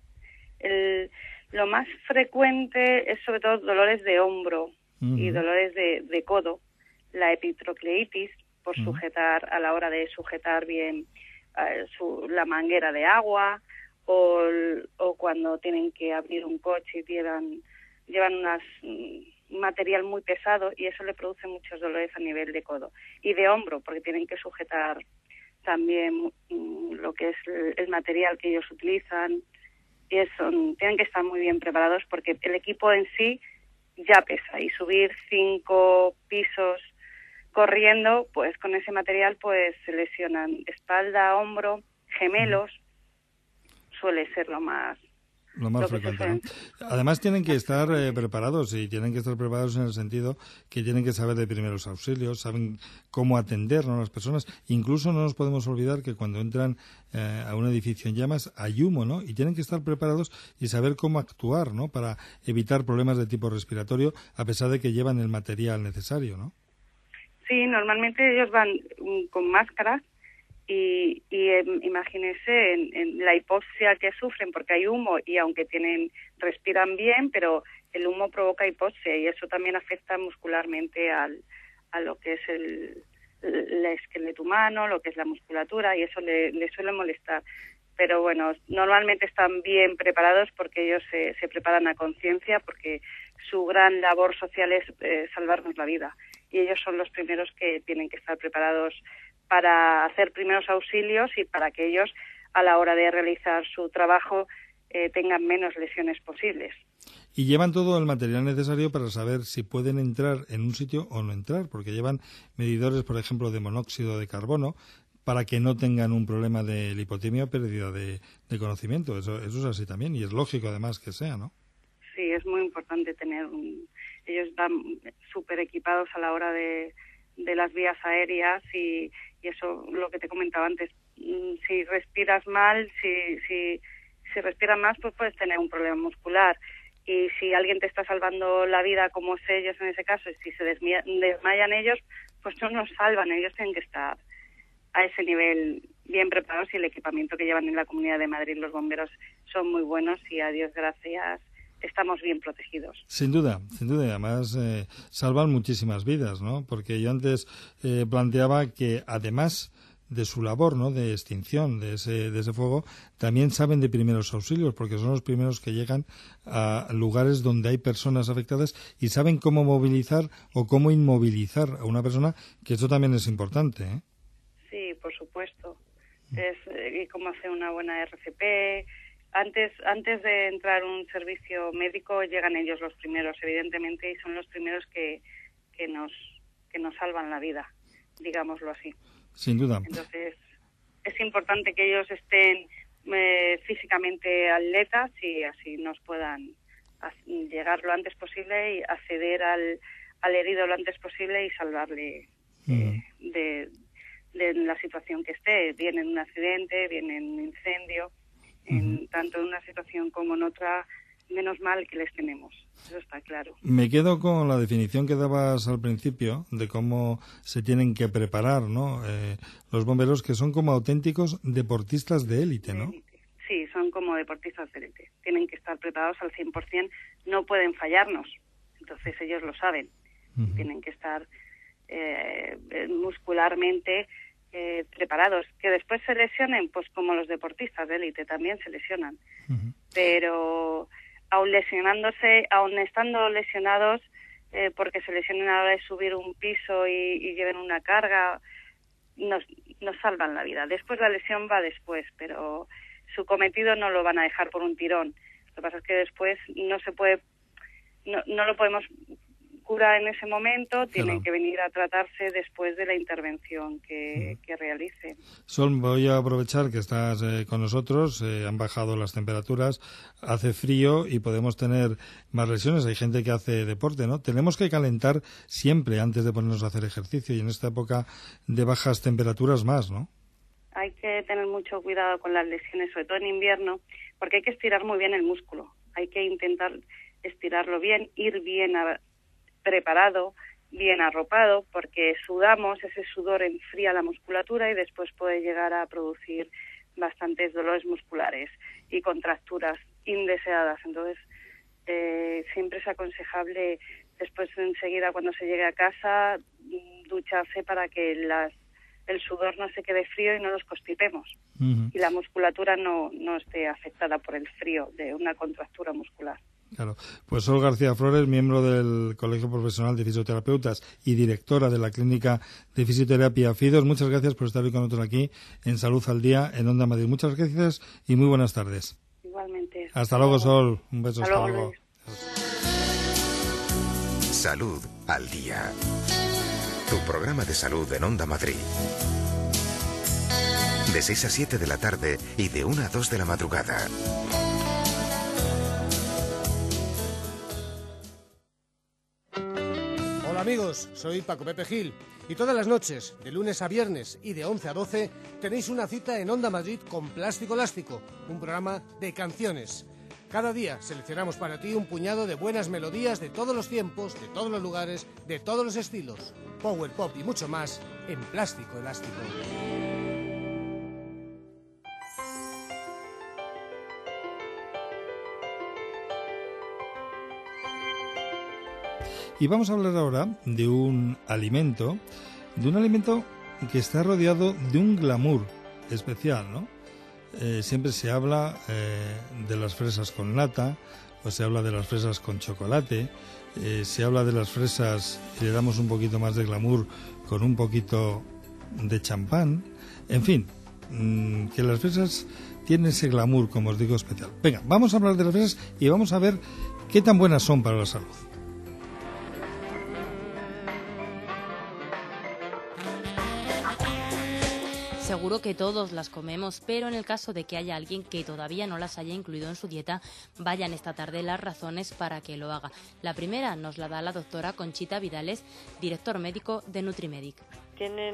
Lo más frecuente es sobre todo dolores de hombro y dolores de codo, la epitrocleitis por sujetar, a la hora de sujetar bien la manguera de agua, o cuando tienen que abrir un coche y llevan un material muy pesado, y eso le produce muchos dolores a nivel de codo y de hombro, porque tienen que sujetar también lo que es el material que ellos utilizan, y eso, tienen que estar muy bien preparados porque el equipo en sí ya pesa, y subir 5 pisos corriendo, pues con ese material pues se lesionan espalda, hombro, gemelos, suele ser lo más frecuente, ¿no? Además tienen que estar preparados, y tienen que estar preparados en el sentido que tienen que saber de primeros auxilios, saben cómo atender, ¿no?, a las personas. Incluso no nos podemos olvidar que cuando entran a un edificio en llamas hay humo, ¿no? Y tienen que estar preparados y saber cómo actuar, ¿no?, para evitar problemas de tipo respiratorio, a pesar de que llevan el material necesario, ¿no? Sí, normalmente ellos van con máscaras y imagínese en la hipoxia que sufren porque hay humo, y aunque respiran bien, pero el humo provoca hipoxia, y eso también afecta muscularmente a lo que es el esqueleto humano, lo que es la musculatura, y eso le suele molestar. Pero bueno, normalmente están bien preparados porque ellos se preparan a conciencia, porque su gran labor social es salvarnos la vida. Y ellos son los primeros que tienen que estar preparados para hacer primeros auxilios y para que ellos, a la hora de realizar su trabajo, tengan menos lesiones posibles. Y llevan todo el material necesario para saber si pueden entrar en un sitio o no entrar, porque llevan medidores, por ejemplo, de monóxido de carbono, para que no tengan un problema de lipotimia o pérdida de conocimiento. Eso es así también, y es lógico además que sea, ¿no? Sí, es muy importante tener ellos van súper equipados a la hora de las vías aéreas y eso, lo que te comentaba antes, si respiras mal, si respiras más, pues puedes tener un problema muscular. Y si alguien te está salvando la vida, como es ellos en ese caso, y si se desmayan ellos, pues no nos salvan. Ellos tienen que estar a ese nivel bien preparados, y el equipamiento que llevan en la Comunidad de Madrid los bomberos son muy buenos y a Dios gracias estamos bien protegidos. Sin duda, y además salvan muchísimas vidas, ¿no? Porque yo antes planteaba que además de su labor, ¿no?, de extinción de ese fuego, también saben de primeros auxilios, porque son los primeros que llegan a lugares donde hay personas afectadas y saben cómo movilizar o cómo inmovilizar a una persona, que eso también es importante, ¿eh? Sí, por supuesto. Y cómo hacer una buena RCP. Antes de entrar a un servicio médico llegan ellos los primeros, evidentemente, y son los primeros que nos salvan la vida, digámoslo así. Sin duda. Entonces, es importante que ellos estén físicamente atletas y así nos puedan llegar lo antes posible y acceder al herido lo antes posible y salvarle de la situación que esté, bien en un accidente, bien en un incendio, tanto en una situación como en otra. Menos mal que les tenemos, eso está claro. Me quedo con la definición que dabas al principio de cómo se tienen que preparar, ¿no?, los bomberos, que son como auténticos deportistas de élite, ¿no? Sí, son como deportistas de élite. Tienen que estar preparados al 100%, no pueden fallarnos. Entonces ellos lo saben. Tienen que estar muscularmente preparados. Que después se lesionen, pues como los deportistas de élite también se lesionan. Pero aún estando lesionados, porque se lesionen a la hora de subir un piso y lleven una carga, nos salvan la vida. Después la lesión va después, pero su cometido no lo van a dejar por un tirón. Lo que pasa es que después no lo podemos curar en ese momento, tienen que venir a tratarse después de la intervención que realicen. Sol, voy a aprovechar que estás con nosotros, han bajado las temperaturas, hace frío y podemos tener más lesiones. Hay gente que hace deporte, ¿no? Tenemos que calentar siempre antes de ponernos a hacer ejercicio, y en esta época de bajas temperaturas más, ¿no? Hay que tener mucho cuidado con las lesiones, sobre todo en invierno, porque hay que estirar muy bien el músculo. Hay que intentar estirarlo bien, ir bien preparado, bien arropado, porque sudamos, ese sudor enfría la musculatura y después puede llegar a producir bastantes dolores musculares y contracturas indeseadas. Entonces, siempre es aconsejable después, enseguida, cuando se llegue a casa, ducharse para que el sudor no se quede frío y no nos constipemos. Y la musculatura no esté afectada por el frío de una contractura muscular. Claro. Pues Sol García Flores, miembro del Colegio Profesional de Fisioterapeutas y directora de la Clínica de Fisioterapia FIDOS, muchas gracias por estar hoy con nosotros aquí en Salud al Día en Onda Madrid. Muchas gracias y muy buenas tardes. Igualmente. Hasta luego, Sol. Un beso. Hasta luego. Salud al Día. Tu programa de salud en Onda Madrid. De 6 a 7 de la tarde y de 1 a 2 de la madrugada. Hola amigos, soy Paco Pepe Gil y todas las noches, de lunes a viernes y de 11 a 12, tenéis una cita en Onda Madrid con Plástico Elástico, un programa de canciones. Cada día seleccionamos para ti un puñado de buenas melodías de todos los tiempos, de todos los lugares, de todos los estilos. Power Pop y mucho más en Plástico Elástico. Y vamos a hablar ahora de un alimento de un alimento que está rodeado de un glamour especial, ¿no? Siempre se habla de las fresas con nata, o se habla de las fresas con chocolate, se habla de las fresas y le damos un poquito más de glamour con un poquito de champán. En fin, que las fresas tienen ese glamour, como os digo, especial. Venga, vamos a hablar de las fresas y vamos a ver qué tan buenas son para la salud. Seguro que todos las comemos, pero en el caso de que haya alguien que todavía no las haya incluido en su dieta, vayan esta tarde las razones para que lo haga. La primera nos la da la doctora Conchita Vidales, director médico de Nutrimedic. Tienen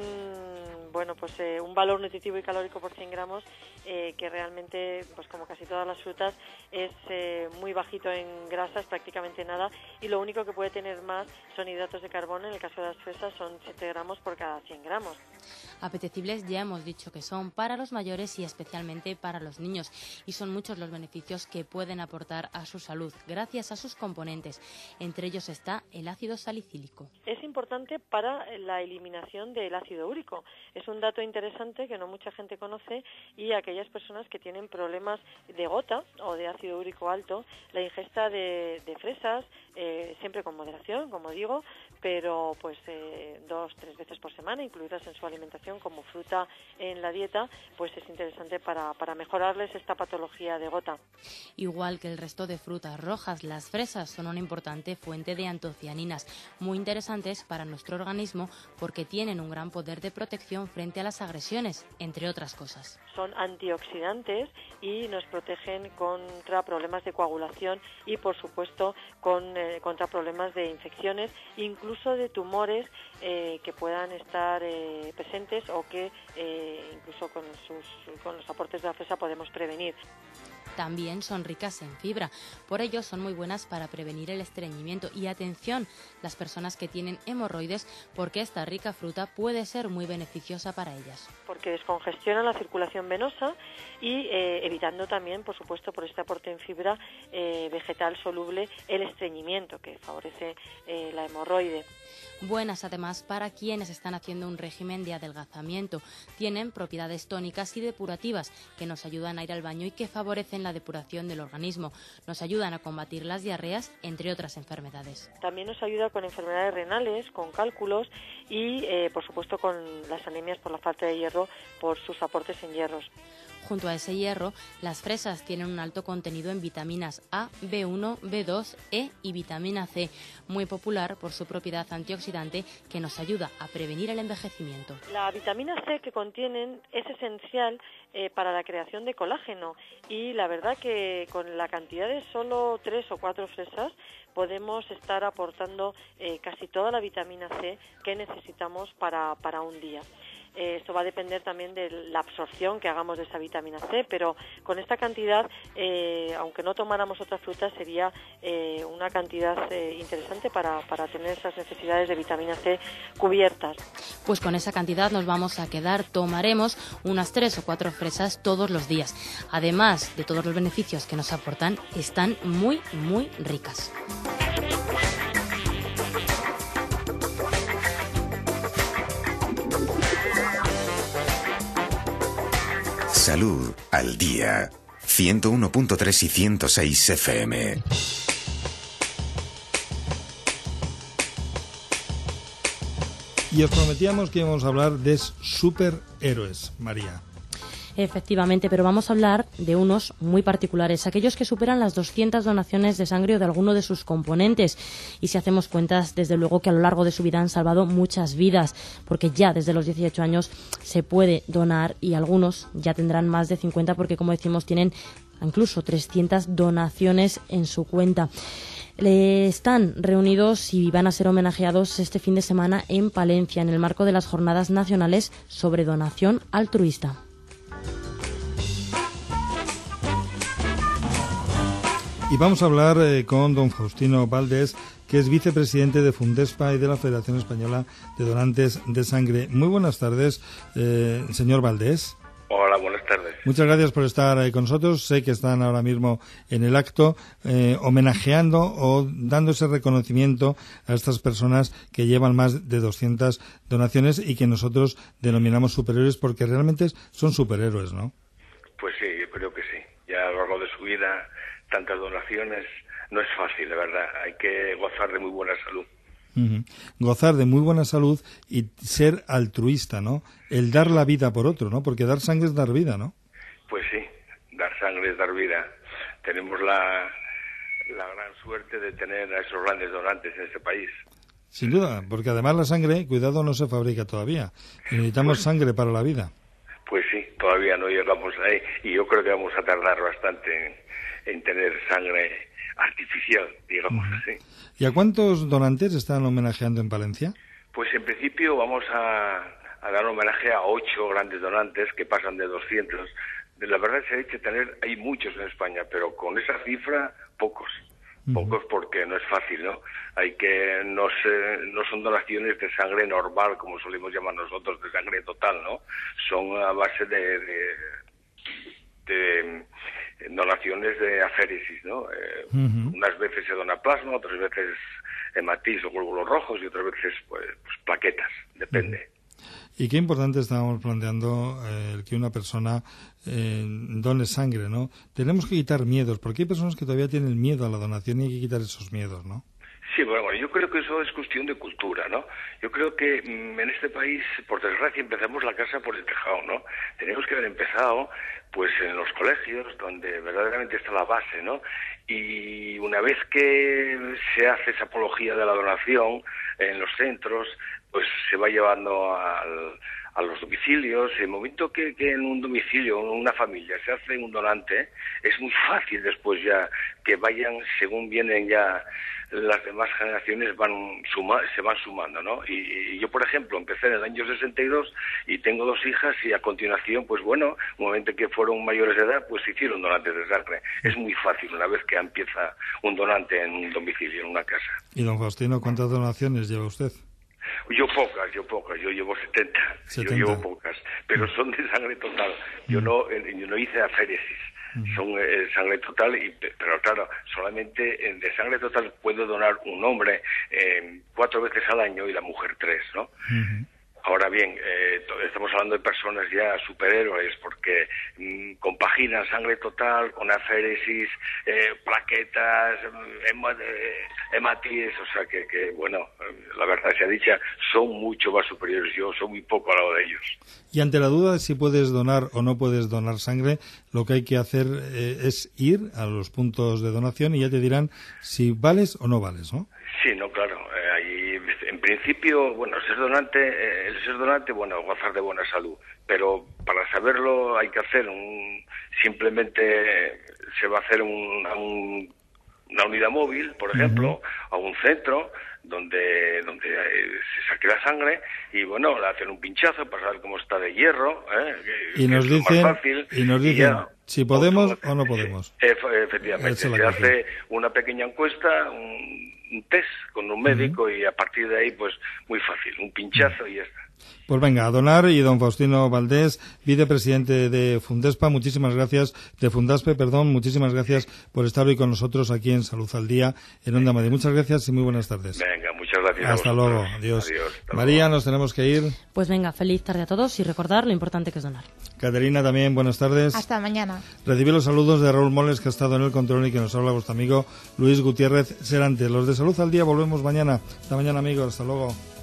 un valor nutritivo y calórico por 100 gramos que realmente, pues como casi todas las frutas, es muy bajito en grasas, prácticamente nada, y lo único que puede tener más son hidratos de carbono. En el caso de las fresas son 7 gramos por cada 100 gramos. Apetecibles ya hemos dicho que son para los mayores y especialmente para los niños, y son muchos los beneficios que pueden aportar a su salud gracias a sus componentes. Entre ellos está el ácido salicílico. Es importante para la eliminación del ácido úrico. Es un dato interesante que no mucha gente conoce, y aquellas personas que tienen problemas de gota o de ácido úrico alto, la ingesta de fresas, siempre con moderación, como digo, pero 2-3 veces por semana, incluidas en su alimentación como fruta en la dieta, pues es interesante para mejorarles esta patología de gota. Igual que el resto de frutas rojas, las fresas son una importante fuente de antocianinas, muy interesantes para nuestro organismo porque tienen un gran poder de protección frente a las agresiones, entre otras cosas. Son antioxidantes y nos protegen contra problemas de coagulación y, por supuesto, contra problemas de infecciones, incluso de tumores que puedan estar presentes o que incluso con los aportes de la fresa podemos prevenir. También son ricas en fibra, por ello son muy buenas para prevenir el estreñimiento. Y atención, las personas que tienen hemorroides, porque esta rica fruta puede ser muy beneficiosa para ellas. Porque descongestiona la circulación venosa y evitando también, por supuesto, por este aporte en fibra vegetal soluble, el estreñimiento que favorece la hemorroide. Buenas además para quienes están haciendo un régimen de adelgazamiento. Tienen propiedades tónicas y depurativas que nos ayudan a ir al baño y que favorecen la depuración del organismo. Nos ayudan a combatir las diarreas, entre otras enfermedades. También nos ayuda con enfermedades renales, con cálculos y, por supuesto, con las anemias por la falta de hierro, por sus aportes en hierros. Junto a ese hierro, las fresas tienen un alto contenido en vitaminas A, B1, B2, E y vitamina C, muy popular por su propiedad antioxidante que nos ayuda a prevenir el envejecimiento. La vitamina C que contienen es esencial para la creación de colágeno, y la verdad que con la cantidad de solo 3 o 4 fresas podemos estar aportando casi toda la vitamina C que necesitamos para un día. Esto va a depender también de la absorción que hagamos de esa vitamina C, pero con esta cantidad, aunque no tomáramos otras frutas, sería una cantidad interesante para tener esas necesidades de vitamina C cubiertas. Pues con esa cantidad nos vamos a quedar, tomaremos unas 3 o 4 fresas todos los días. Además de todos los beneficios que nos aportan, están muy, muy ricas. Salud al día. 101.3 y 106 FM. Y os prometíamos que íbamos a hablar de superhéroes, María. Efectivamente, pero vamos a hablar de unos muy particulares, aquellos que superan las 200 donaciones de sangre o de alguno de sus componentes. Y si hacemos cuentas, desde luego que a lo largo de su vida han salvado muchas vidas, porque ya desde los 18 años se puede donar, y algunos ya tendrán más de 50 porque, como decimos, tienen incluso 300 donaciones en su cuenta. Están reunidos y van a ser homenajeados este fin de semana en Palencia, en el marco de las Jornadas Nacionales sobre Donación Altruista. Y vamos a hablar con don Faustino Valdés, que es vicepresidente de Fundespa y de la Federación Española de Donantes de Sangre. Muy buenas tardes, señor Valdés. Hola, buenas tardes. Muchas gracias por estar con nosotros. Sé que están ahora mismo en el acto homenajeando o dando ese reconocimiento a estas personas que llevan más de 200 donaciones y que nosotros denominamos superiores porque realmente son superhéroes, ¿no? Pues sí, yo creo que sí. Ya a lo largo de su vida, tantas donaciones, no es fácil, de verdad. Hay que gozar de muy buena salud. Gozar de muy buena salud y ser altruista, ¿no? El dar la vida por otro, ¿no? Porque dar sangre es dar vida, ¿no? Pues sí, dar sangre es dar vida. Tenemos la gran suerte de tener a esos grandes donantes en este país. Sin duda, porque además la sangre, cuidado, no se fabrica todavía. Necesitamos sangre para la vida. Pues sí, todavía no llegamos ahí y yo creo que vamos a tardar bastante en tener sangre artificial, digamos así. ¿Y a cuántos donantes están homenajeando en Palencia? Pues en principio vamos a dar homenaje a 8 grandes donantes que pasan de 200. La verdad se ha dicho hay muchos en España, pero con esa cifra, pocos. Pocos porque no es fácil, ¿no? No son donaciones de sangre normal, como solemos llamar nosotros, de sangre total, ¿no? Son a base de donaciones de aféresis, ¿no? Unas veces se dona plasma, otras veces hematis o glóbulos rojos y otras veces pues plaquetas, depende. Y qué importante estábamos planteando el que una persona done sangre, ¿no? Tenemos que quitar miedos, porque hay personas que todavía tienen miedo a la donación y hay que quitar esos miedos, ¿no? Sí, bueno, yo creo que eso es cuestión de cultura, ¿no? Yo creo que en este país, por desgracia, empezamos la casa por el tejado, ¿no? Tenemos que haber empezado, pues, en los colegios, donde verdaderamente está la base, ¿no? Y una vez que se hace esa apología de la donación en los centros, pues se va llevando a los domicilios. En el momento que en un domicilio, en una familia, se hace un donante, es muy fácil después ya que vayan, según vienen ya las demás generaciones, se van sumando, ¿no? Y yo, por ejemplo, empecé en el año 62 y tengo 2 hijas y a continuación, pues bueno, un momento que fueron mayores de edad, pues se hicieron donantes de sangre. Es muy fácil una vez que empieza un donante en un domicilio, en una casa. Y don Faustino, ¿cuántas donaciones lleva usted? Yo pocas, yo llevo 70. Yo llevo pocas, pero son de sangre total. Yo no hice aféresis, son sangre total, pero claro, solamente de sangre total puedo donar un hombre 4 veces al año y la mujer 3, ¿no? Ahora bien, estamos hablando de personas ya superhéroes porque compaginan sangre total con aféresis, plaquetas, hematis, o sea que bueno, la verdad sea dicha, son mucho más superiores. Yo soy muy poco al lado de ellos. Y ante la duda de si puedes donar o no puedes donar sangre, lo que hay que hacer es ir a los puntos de donación y ya te dirán si vales o no vales, ¿no? Sí, no, claro. En principio, bueno, el ser donante, bueno, gozar de buena salud, pero para saberlo hay que hacer simplemente se va a hacer una unidad móvil, por ejemplo, a un centro donde se saque la sangre y bueno, le hacen un pinchazo para saber cómo está de hierro, y nos dicen si podemos o no podemos. Efectivamente, se hace una pequeña encuesta, un test con un médico y a partir de ahí, pues muy fácil, un pinchazo y ya está. Pues venga, a donar. Y don Faustino Valdés, vicepresidente de Fundespa, muchísimas gracias, de Fundaspe, perdón, muchísimas gracias por estar hoy con nosotros aquí en Salud al Día, en Onda Madrid. Muchas gracias y muy buenas tardes. Venga, muchas gracias. Hasta luego, adiós. María, nos tenemos que ir. Pues venga, feliz tarde a todos y recordar lo importante que es donar. Caterina, también, buenas tardes. Hasta mañana. Recibí los saludos de Raúl Moles, que ha estado en el control, y que nos habla vuestro amigo Luis Gutiérrez Serantes. Los de Salud al Día volvemos mañana. Hasta mañana, amigos. Hasta luego.